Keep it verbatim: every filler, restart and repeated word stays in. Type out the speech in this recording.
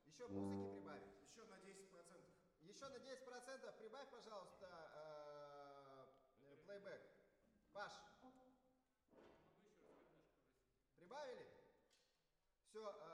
Еще музыки прибавить? Еще на десять процентов. Еще на десять процентов прибавь, пожалуйста, э, плейбэк. Паш. Прибавили? Все.